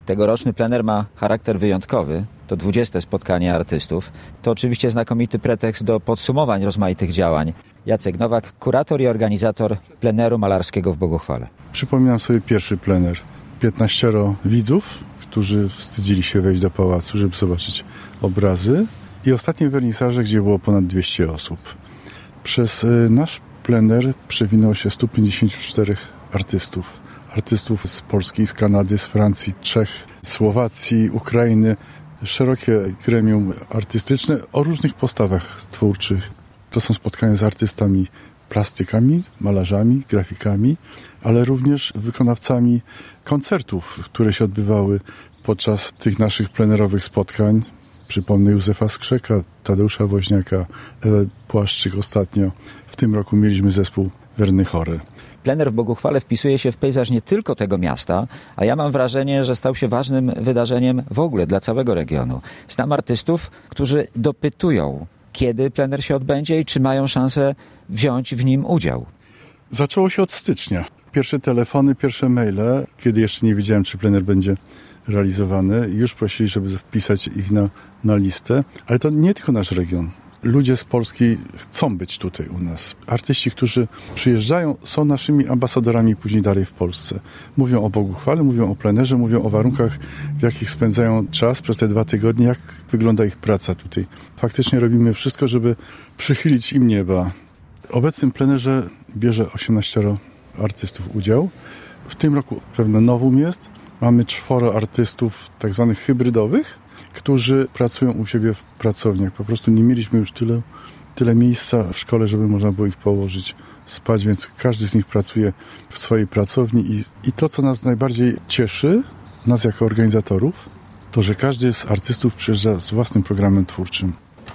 Tegoroczny plener ma charakter wyjątkowy. To 20. spotkanie artystów. To oczywiście znakomity pretekst do podsumowań rozmaitych działań. Jacek Nowak, kurator i organizator pleneru malarskiego w Boguchwale. Przypominam sobie pierwszy plener. 15 widzów, którzy wstydzili się wejść do pałacu, żeby zobaczyć obrazy. I ostatnie wernisaże, gdzie było ponad 200 osób. Przez nasz plener przewinęło się 154 artystów. Artystów z Polski, z Kanady, z Francji, Czech, Słowacji, Ukrainy. Szerokie gremium artystyczne o różnych postawach twórczych. To są spotkania z artystami, plastykami, malarzami, grafikami, ale również wykonawcami koncertów, które się odbywały podczas tych naszych plenerowych spotkań. Przypomnę Józefa Skrzeka, Tadeusza Woźniaka, Ewę Płaszczyk ostatnio. W tym roku mieliśmy zespół Werny Chory. Plener w Boguchwale wpisuje się w pejzaż nie tylko tego miasta, a ja mam wrażenie, że stał się ważnym wydarzeniem w ogóle dla całego regionu. Znam artystów, którzy dopytują, kiedy plener się odbędzie i czy mają szansę wziąć w nim udział. Zaczęło się od stycznia. Pierwsze telefony, pierwsze maile, kiedy jeszcze nie wiedziałem, czy plener będzie realizowany. Już prosili, żeby wpisać ich na listę. Ale to nie tylko nasz region. Ludzie z Polski chcą być tutaj u nas. Artyści, którzy przyjeżdżają, są naszymi ambasadorami później dalej w Polsce. Mówią o Boguchwale, mówią o plenerze, mówią o warunkach, w jakich spędzają czas przez te 2 tygodnie, jak wygląda ich praca tutaj. Faktycznie robimy wszystko, żeby przychylić im nieba. W obecnym plenerze bierze 18 artystów udział. W tym roku pewne nowum jest. Mamy 4 artystów tak zwanych hybrydowych, którzy pracują u siebie w pracowniach. Po prostu nie mieliśmy już tyle miejsca w szkole, żeby można było ich położyć spać, więc każdy z nich pracuje w swojej pracowni i to, co nas najbardziej cieszy, nas jako organizatorów, to, że każdy z artystów przyjeżdża z własnym programem twórczym.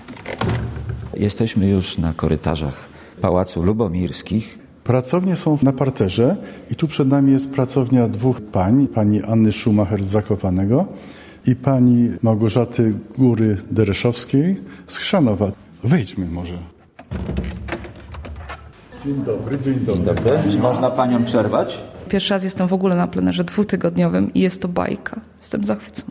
Jesteśmy już na korytarzach Pałacu Lubomirskich. Pracownie są na parterze i tu przed nami jest pracownia 2 pań, pani Anny Schumacher z Zakopanego i pani Małgorzaty Góry-Dereszowskiej z Chrzanowa. Wejdźmy może. Dzień dobry, dzień dobry. Dzień dobry. Czy można panią przerwać? Pierwszy raz jestem w ogóle na plenerze 2-tygodniowym i jest to bajka. Jestem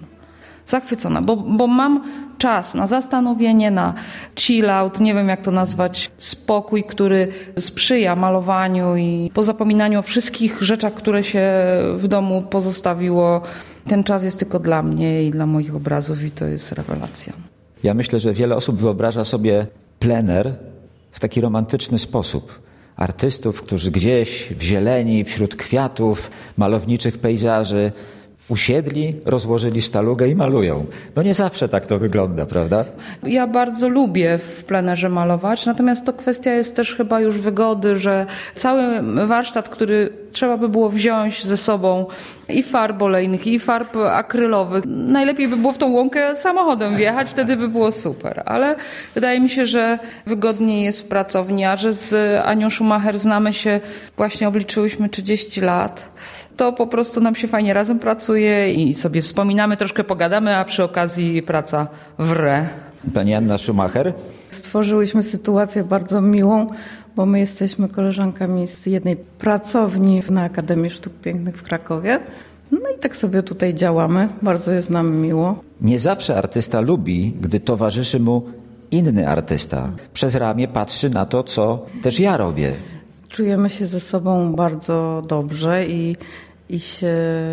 zachwycona, bo mam czas na zastanowienie, na chill out, nie wiem jak to nazwać, spokój, który sprzyja malowaniu i pozapominaniu o wszystkich rzeczach, które się w domu pozostawiło. Ten czas jest tylko dla mnie i dla moich obrazów i to jest rewelacja. Ja myślę, że wiele osób wyobraża sobie plener w taki romantyczny sposób. Artystów, którzy gdzieś w zieleni, wśród kwiatów, malowniczych pejzaży usiedli, rozłożyli sztalugę i malują. No nie zawsze tak to wygląda, prawda? Ja bardzo lubię w plenerze malować, natomiast to kwestia jest też chyba już wygody, że cały warsztat, który trzeba by było wziąć ze sobą i farb olejnych, i farb akrylowych. Najlepiej by było w tą łąkę samochodem wjechać, wtedy by było super. Ale wydaje mi się, że wygodniej jest w pracowni, a że z Anią Schumacher znamy się, właśnie obliczyłyśmy 30 lat. To po prostu nam się fajnie razem pracuje i sobie wspominamy, troszkę pogadamy, a przy okazji praca wre. Pani Anna Schumacher? Stworzyłyśmy sytuację bardzo miłą, bo my jesteśmy koleżankami z jednej pracowni na Akademii Sztuk Pięknych w Krakowie. No i tak sobie tutaj działamy. Bardzo jest nam miło. Nie zawsze artysta lubi, gdy towarzyszy mu inny artysta. Przez ramię patrzy na to, co też ja robię. Czujemy się ze sobą bardzo dobrze i się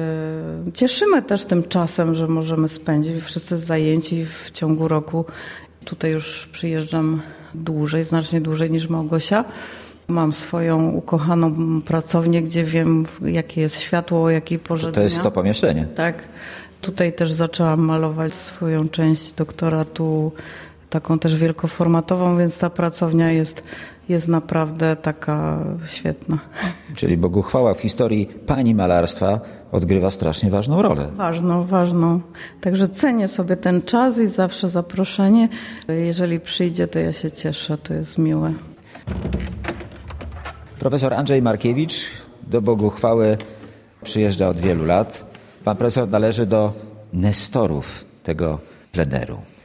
cieszymy też tym czasem, że możemy spędzić wszyscy zajęci w ciągu roku. Tutaj już przyjeżdżam dłużej, znacznie dłużej niż Małgosia. Mam swoją ukochaną pracownię, gdzie wiem, jakie jest światło, o jakiej porze dnia. To jest to pomieszczenie. Tak. Tutaj też zaczęłam malować swoją część doktoratu, taką też wielkoformatową, więc ta pracownia jest naprawdę taka świetna. Czyli Boguchwała w historii pani malarstwa odgrywa strasznie ważną rolę. Ważną. Także cenię sobie ten czas i zawsze zaproszenie. Jeżeli przyjdzie, to ja się cieszę, to jest miłe. Profesor Andrzej Markiewicz do Boguchwały przyjeżdża od wielu lat. Pan profesor należy do nestorów tego pleneru.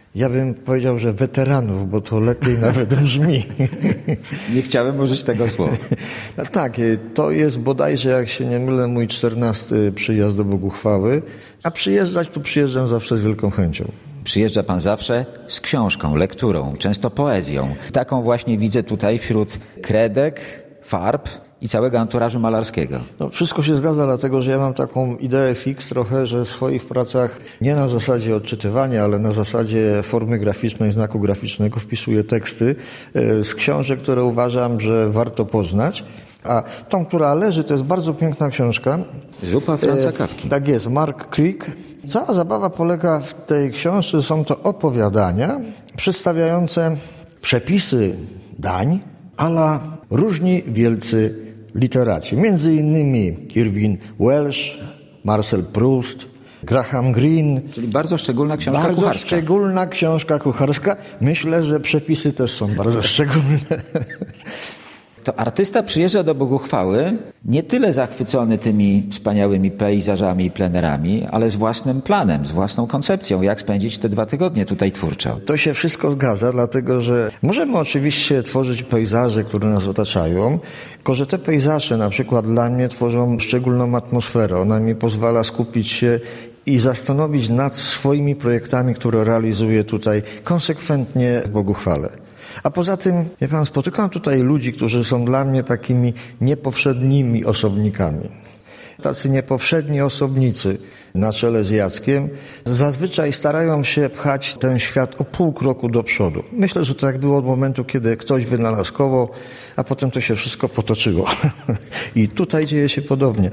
Ja bym powiedział, że weteranów, bo to lepiej nawet brzmi. Nie chciałem użyć tego słowa. No tak, to jest bodajże, jak się nie mylę, mój 14. przyjazd do Boguchwały, a przyjeżdżać tu przyjeżdżam zawsze z wielką chęcią. Przyjeżdża pan zawsze z książką, lekturą, często poezją. Taką właśnie widzę tutaj wśród kredek, farb i całego anturażu malarskiego. No, wszystko się zgadza, dlatego że ja mam taką ideę fix trochę, że w swoich pracach nie na zasadzie odczytywania, ale na zasadzie formy graficznej, znaku graficznego wpisuję teksty z książek, które uważam, że warto poznać. A tą, która leży, to jest bardzo piękna książka. Zupa Franza Kafki. Tak jest, Mark Creek. Cała zabawa polega w tej książce, są to opowiadania przedstawiające przepisy dań a la różni wielcy literaci. Między innymi Irving Welsh, Marcel Proust, Graham Greene. Czyli bardzo szczególna książka kucharska. Bardzo szczególna książka kucharska. Myślę, że przepisy też są bardzo szczególne. To artysta przyjeżdża do Boguchwały nie tyle zachwycony tymi wspaniałymi pejzażami i plenerami, ale z własnym planem, z własną koncepcją, jak spędzić te 2 tygodnie tutaj twórczo. To się wszystko zgadza, dlatego że możemy oczywiście tworzyć pejzaże, które nas otaczają, tylko że te pejzaże na przykład dla mnie tworzą szczególną atmosferę. Ona mi pozwala skupić się i zastanowić nad swoimi projektami, które realizuję tutaj konsekwentnie w Boguchwale. A poza tym, wie pan, spotykam tutaj ludzi, którzy są dla mnie takimi niepowszednimi osobnikami. Tacy niepowszedni osobnicy na czele z Jackiem zazwyczaj starają się pchać ten świat o pół kroku do przodu. Myślę, że to tak było od momentu, kiedy ktoś wynalazł koło, a potem to się wszystko potoczyło. I tutaj dzieje się podobnie.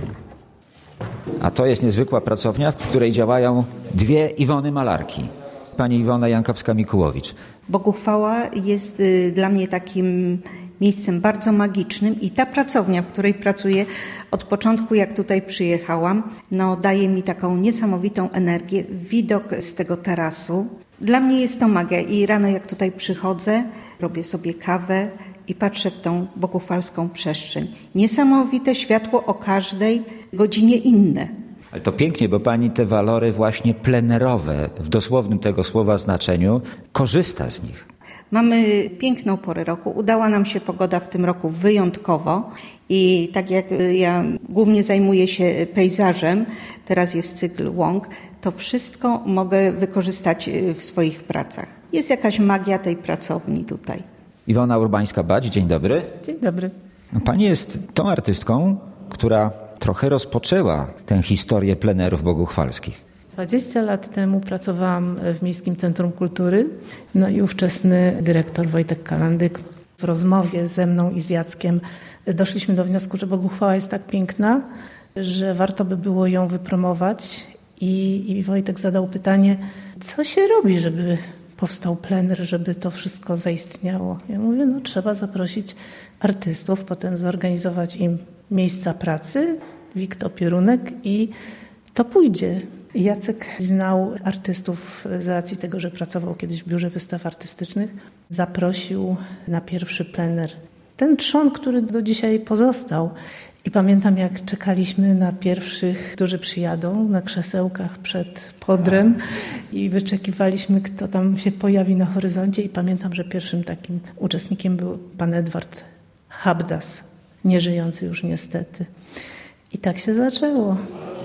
A to jest niezwykła pracownia, w której działają 2 Iwony malarki. Pani Iwona Jankowska-Mikułowicz. Boguchwała jest dla mnie takim miejscem bardzo magicznym i ta pracownia, w której pracuję od początku, jak tutaj przyjechałam, daje mi taką niesamowitą energię, widok z tego tarasu. Dla mnie jest to magia i rano jak tutaj przychodzę, robię sobie kawę i patrzę w tą boguchwalską przestrzeń. Niesamowite światło o każdej godzinie inne. Ale to pięknie, bo pani te walory właśnie plenerowe, w dosłownym tego słowa znaczeniu, korzysta z nich. Mamy piękną porę roku. Udała nam się pogoda w tym roku wyjątkowo i tak jak ja głównie zajmuję się pejzażem, teraz jest cykl łąk, to wszystko mogę wykorzystać w swoich pracach. Jest jakaś magia tej pracowni tutaj. Iwona Urbańska-Bać, dzień dobry. Dzień dobry. Pani jest tą artystką, która trochę rozpoczęła tę historię plenerów boguchwalskich. 20 lat temu pracowałam w Miejskim Centrum Kultury, i ówczesny dyrektor Wojtek Kalandyk w rozmowie ze mną i z Jackiem doszliśmy do wniosku, że Boguchwała jest tak piękna, że warto by było ją wypromować i Wojtek zadał pytanie, co się robi, żeby powstał plener, żeby to wszystko zaistniało. Ja mówię, trzeba zaprosić artystów, potem zorganizować im miejsca pracy, wiktopierunek i to pójdzie. Jacek znał artystów z racji tego, że pracował kiedyś w biurze wystaw artystycznych. Zaprosił na pierwszy plener ten trzon, który do dzisiaj pozostał. I pamiętam, jak czekaliśmy na pierwszych, którzy przyjadą na krzesełkach przed Podrem i wyczekiwaliśmy, kto tam się pojawi na horyzoncie. I pamiętam, że pierwszym takim uczestnikiem był pan Edward Habdas, nieżyjący już niestety. I tak się zaczęło.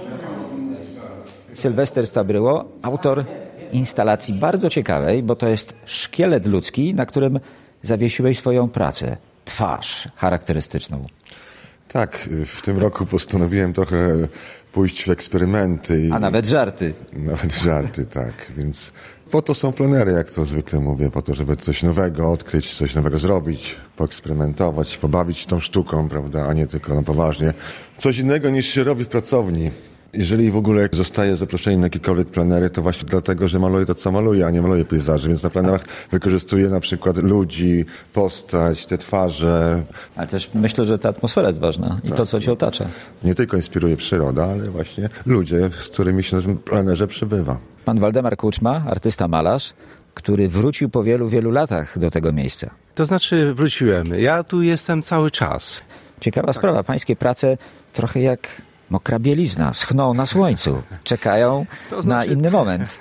Sylwester Stabryło, autor instalacji bardzo ciekawej, bo to jest szkielet ludzki, na którym zawiesiłeś swoją pracę. Twarz charakterystyczną. Tak, w tym roku postanowiłem trochę pójść w eksperymenty. A nawet żarty. Nawet żarty, tak. Więc po to są plenery, jak to zwykle mówię, po to, żeby coś nowego odkryć, coś nowego zrobić, poeksperymentować, pobawić się tą sztuką, prawda, a nie tylko na poważnie. Coś innego niż się robi w pracowni. Jeżeli w ogóle zostaję zaproszony na jakiekolwiek plenery, to właśnie dlatego, że maluję to, co maluję, a nie maluję pejzaży. Więc na plenerach wykorzystuję na przykład ludzi, postać, te twarze. Ale też myślę, że ta atmosfera jest ważna i to, co cię otacza. Nie tylko inspiruje przyroda, ale właśnie ludzie, z którymi się na tym plenerze przebywa. Pan Waldemar Kuczma, artysta malarz, który wrócił po wielu, wielu latach do tego miejsca. To znaczy wróciłem. Ja tu jestem cały czas. Ciekawa sprawa. Pańskie prace trochę jak mokra bielizna, schną na słońcu, czekają na inny moment.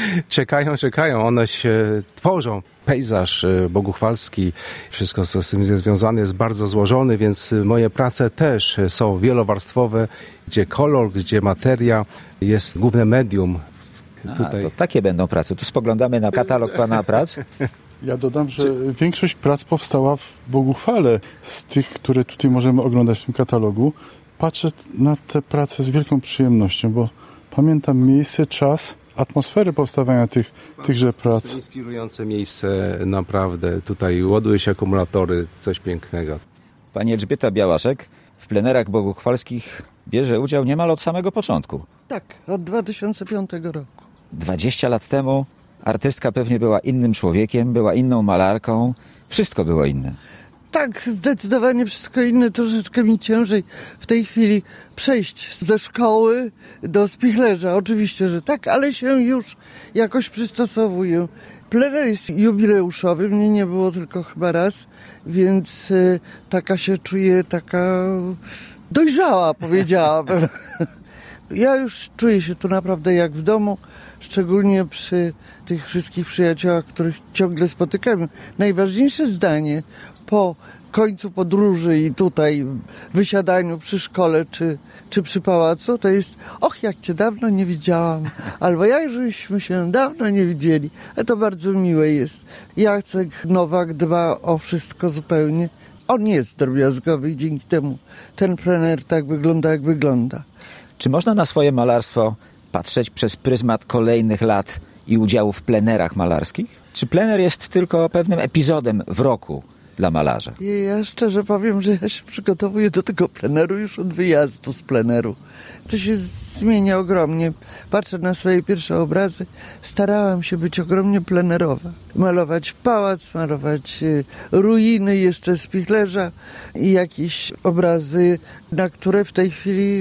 Czekają, one się tworzą. Pejzaż boguchwalski, wszystko co z tym związane jest bardzo złożony, więc moje prace też są wielowarstwowe, gdzie kolor, gdzie materia jest główne medium. To takie będą prace. Tu spoglądamy na katalog pana prac. Ja dodam, że większość prac powstała w Boguchwale. Z tych, które tutaj możemy oglądać w tym katalogu, patrzę na te prace z wielką przyjemnością, bo pamiętam miejsce, czas, atmosferę powstawania tychże prac. Inspirujące miejsce, naprawdę. Tutaj ładuje się akumulatory, coś pięknego. Pani Elżbieta Białaszek w plenerach boguchwalskich bierze udział niemal od samego początku. Tak, od 2005 roku. 20 lat temu artystka pewnie była innym człowiekiem, była inną malarką. Wszystko było inne. Tak, zdecydowanie wszystko inne. Troszeczkę mi ciężej w tej chwili przejść ze szkoły do spichlerza. Oczywiście, że tak, ale się już jakoś przystosowuję. Plener jest jubileuszowy, mnie nie było tylko chyba raz, więc taka się czuję, taka dojrzała, powiedziałabym. Ja już czuję się tu naprawdę jak w domu, szczególnie przy tych wszystkich przyjaciołach, których ciągle spotykamy. Najważniejsze zdanie po końcu podróży i tutaj wysiadaniu przy szkole czy przy pałacu, to jest: och, jak cię dawno nie widziałam, albo jak żeśmy się dawno nie widzieli. Ale to bardzo miłe jest. Jacek Nowak dba o wszystko zupełnie. On jest drobiazgowy i dzięki temu ten plener tak wygląda, jak wygląda. Czy można na swoje malarstwo patrzeć przez pryzmat kolejnych lat i udziału w plenerach malarskich? Czy plener jest tylko pewnym epizodem w roku dla malarza? Ja szczerze powiem, że ja się przygotowuję do tego pleneru już od wyjazdu z pleneru. To się zmienia ogromnie. Patrzę na swoje pierwsze obrazy. Starałam się być ogromnie plenerowa. Malować pałac, malować ruiny jeszcze spichlerza i jakieś obrazy, na które w tej chwili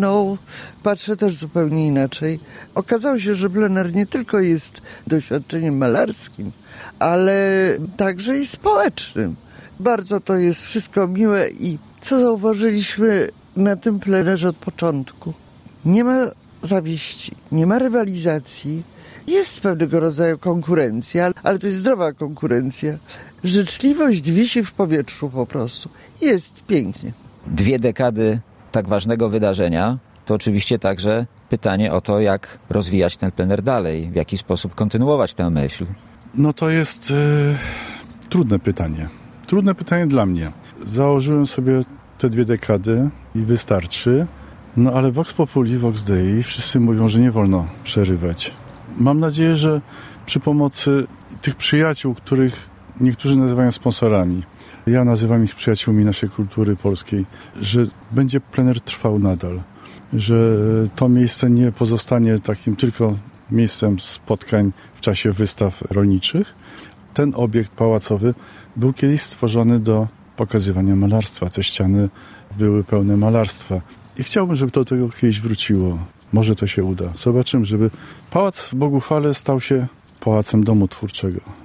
patrzę też zupełnie inaczej. Okazało się, że plener nie tylko jest doświadczeniem malarskim, ale także i społecznym. Bardzo to jest wszystko miłe i co zauważyliśmy na tym plenerze od początku? Nie ma zawiści, nie ma rywalizacji. Jest pewnego rodzaju konkurencja, ale to jest zdrowa konkurencja. Życzliwość wisi w powietrzu po prostu. Jest pięknie. 2 dekady tak ważnego wydarzenia to oczywiście także pytanie o to, jak rozwijać ten plener dalej, w jaki sposób kontynuować tę myśl. No to jest trudne pytanie. Trudne pytanie dla mnie. Założyłem sobie te 2 dekady i wystarczy. No ale Vox Populi, Vox Dei, wszyscy mówią, że nie wolno przerywać. Mam nadzieję, że przy pomocy tych przyjaciół, których niektórzy nazywają sponsorami, ja nazywam ich przyjaciółmi naszej kultury polskiej, że będzie plener trwał nadal. Że to miejsce nie pozostanie takim tylko miejscem spotkań w czasie wystaw rolniczych. Ten obiekt pałacowy był kiedyś stworzony do pokazywania malarstwa. Te ściany były pełne malarstwa. I chciałbym, żeby do tego kiedyś wróciło. Może to się uda. Zobaczymy, żeby pałac w Boguchwale stał się pałacem domu twórczego.